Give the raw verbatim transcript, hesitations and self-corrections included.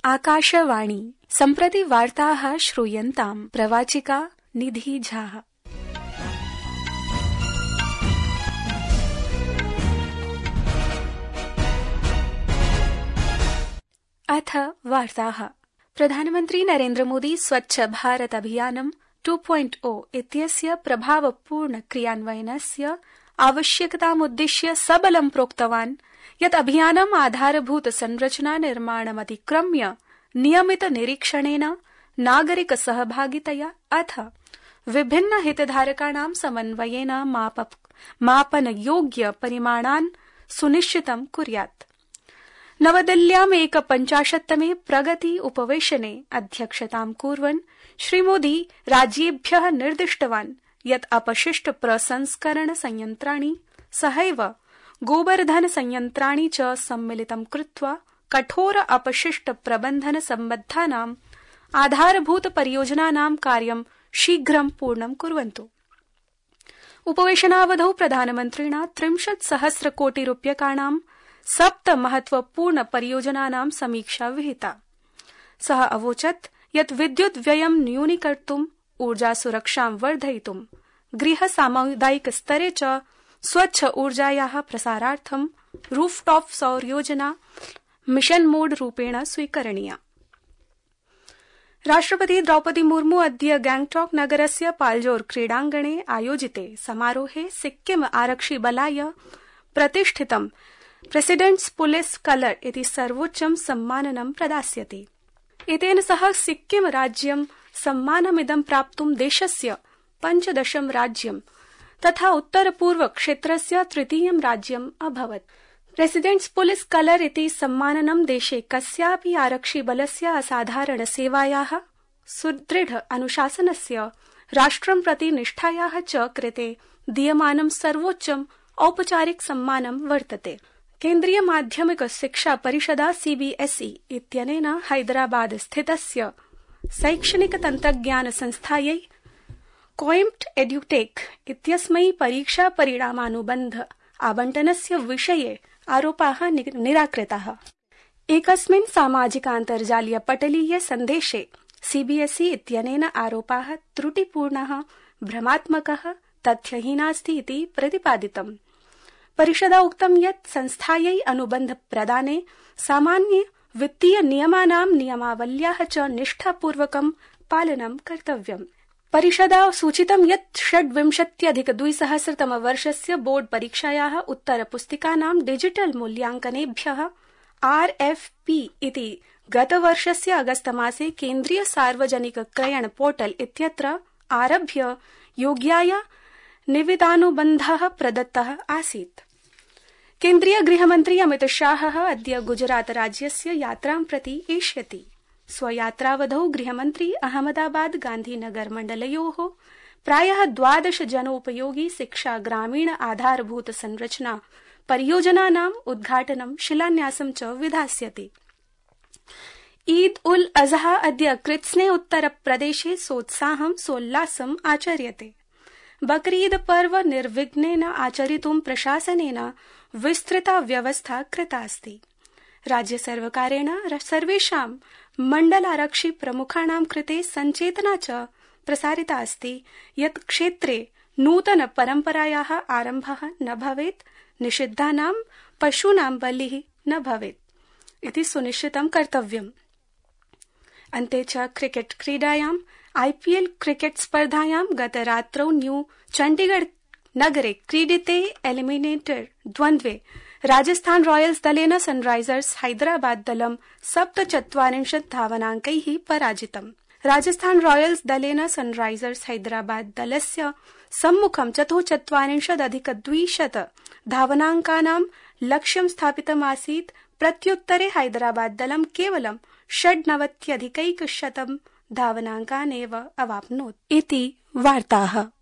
आकाशवाणी सम्प्रति वार्ताः श्रूयन्ताम्। प्रवाचिका निधि झा। अथ वार्ताः। प्रधानमन्त्री नरेन्द्र मोदी स्वच्छ भारत अभियानं टू पॉइंट ओ इत्यस्य प्रभावपूर्ण क्रियान्वयनस्य आवश्यकतामुद्दिश्य सबलं प्रोक्तवान् यत् अभियानम् आधारभूत संरचना निर्माणमतिक्रम्य नियमित निरीक्षणेन, नागरिक सहभागितया अथ विभिन्न हितधारकाणां समन्वयेन मापनयोग्य परिमाणान् सुनिश्चितं कुर्यात्। नवदिल्ल्याम् एकपञ्चाशत्तमे प्रगति उपवेशने अध्यक्षतां कुर्वन् श्रीमोदी राज्येभ्यः निर्दिष्टवान् यत् अपशिष्ट प्रसंस्करण संयन्त्राणि सहैव गोबर्धन संयन्त्राणि च सम्मिलितं कृत्वा कठोर अपशिष्ट प्रबन्धन सम्बद्धानाम् आधारभूत परियोजनानां कार्यं शीघ्रं पूर्णं कुर्वन्तु। उपवेशनावधौ प्रधानमन्त्रिणा त्रिंशत् सहस्र कोटि रूप्यकाणां सप्त महत्वपूर्ण परियोजनानां समीक्षा विहिता। सः अवोचत् यत् विद्युत् व्ययं न्यूनीकर्तुं, ऊर्जा सुरक्षां वर्धयितुं, गृह सामुदायिक स्तरे च स्वच्छ ऊर्जायाः प्रसारार्थं रूफटॉप सौर योजना मिशन मोड रूपेण स्वीकरणीया। राष्ट्रपति द्रौपदी मुर्मू अद्य गैंगटॉक नगरस्य पाल्जोर क्रीडाङ्गणे आयोजिते समारोहे सिक्किम आरक्षि बलाय प्रतिष्ठितं प्रेसिडेंट्स पुलिस कलर इति सर्वोच्चं सम्माननं प्रदास्यते। एतेन सह सिक्किम राज्यं सम्मानमिदं प्राप्तुं देशस्य पञ्चदशं राज्यं तथा उत्तरपूर्व क्षेत्रस्य तृतीयं राज्यम् अभवत्। प्रेसिडेंट्स पुलिस कलर इति सम्माननं देशे कस्यापि आरक्षिबलस्य असाधारण सेवायाः, सुदृढ अनुशासनस्य, राष्ट्रं प्रति निष्ठायाः च कृते दीयमानं सर्वोच्चं औपचारिक सम्मानं वर्तते। केन्द्रीय माध्यमिक शिक्षा परिषदा सीबीएसई इत्यनेन हैदराबाद स्थितस्य शैक्षणिक तन्त्रज्ञान संस्थायै कोइम्प्ट एड्युटेक इत्यस्मै परीक्षा परिणामानुबन्ध आवंटनस्य विषये आरोपाः निराकृताः। एकस्मिन् सामाजिकान्तर्जालीय पटलीय सन्देशे सीबीएसई इत्यनेन आरोपाः त्रुटिपूर्णः, भ्रमात्मकः, तथ्यहीनास्ति इति प्रतिपादितम्। परिषदा उक्तं यत् संस्थायै अनुबन्ध प्रदाने सामान्य वित्तीय नियमानां नियमावल्याः च निष्ठापूर्वकं पालनं कर्तव्यम्। परिषदा सूचितं यत् षड्विंशत्यधिक द्विसहस्रतम वर्षस्य बोर्ड परीक्षायाः उत्तरपुस्तिकानां डिजिटल मूल्यांकनेभ्यः आरएफपी इति गतवर्षस्य अगस्तमासे केन्द्रीय सार्वजनिक क्रयण पोर्टल इत्यत्र आरभ्य योग्याय निविदानुबन्धः प्रदत्तः आसीत्। केन्द्रीय गृहमन्त्री अमित शाहः अद्य गुजरात राज्यस्य यात्रां प्रति एष्यति। स्वयात्रावधौ गृहमन्त्री अहमदाबाद गांधीनगर मण्डलयोः प्रायः द्वादश जनोपयोगी शिक्षा ग्रामीण आधारभूत संरचना परियोजनानाम् उद्घाटनं, शिलान्यासं च विधास्यति। ईद उल अजहा अद्य कृत्स्ने उत्तर प्रदेशे सोत्साहं सोल्लासम् आचर्यते। बकरीद पर्व निर्विघ्नेन आचरितुं प्रशासनेन विस्तृता व्यवस्था कृता अस्ति। राज्य सर्वकारेण सर्वेषां मण्डलारक्षि प्रमुखाणां कृते सञ्चेतना च प्रसारिता अस्ति यत् क्षेत्रे नूतन परम्परायाः आरम्भः न भवेत्, निषिद्धानां पशूनां बलिः न भवेत् इति सुनिश्चितं कर्तव्यम्। अन्ते च क्रिकेट क्रीडायाम् आईपीएल क्रिकेट स्पर्धायां गतरात्रौ न्यू चण्डीगढ़ नगरे क्रीडिते एलिमिनेटर द्वन्द्वे राजस्थान रॉयल्स दलेन सनराइजर्स हैदराबाद दलं सप्तचत्वारिंशत् धावनाङ्कैः पराजितम्। राजस्थान रॉयल्स दलेन सनराइजर्स हैदराबाद दलस्य सम्मुखं चतुश्चत्वारिंशदधिक द्विशत धावनाङ्कानां लक्ष्यं स्थापितमासीत्। प्रत्युत्तरे हैदराबाद दलं केवलं षड्नवत्यधिकैकशतं धावनाङ्कान् एव अवाप्नोत् इति वार्ताः।